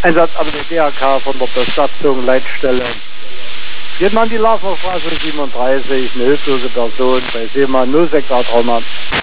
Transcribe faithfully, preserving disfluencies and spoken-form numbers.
Einsatz aber der D H K von der Besatzung, Leitstelle. Geht man die Laufstraße siebenunddreißig, eine hilflose Person bei Seemann null sechs acht Trauma.